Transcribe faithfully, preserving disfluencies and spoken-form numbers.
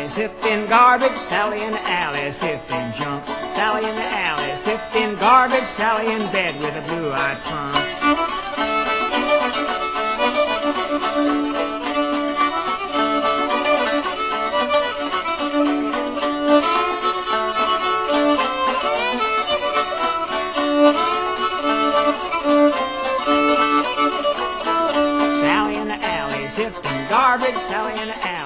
sifting garbage, Sally in the alley, sifting junk. Sally in the alley, sifting garbage, Sally in bed with a blue-eyed punk. Sally in the alley, sifting garbage, Sally in the alley.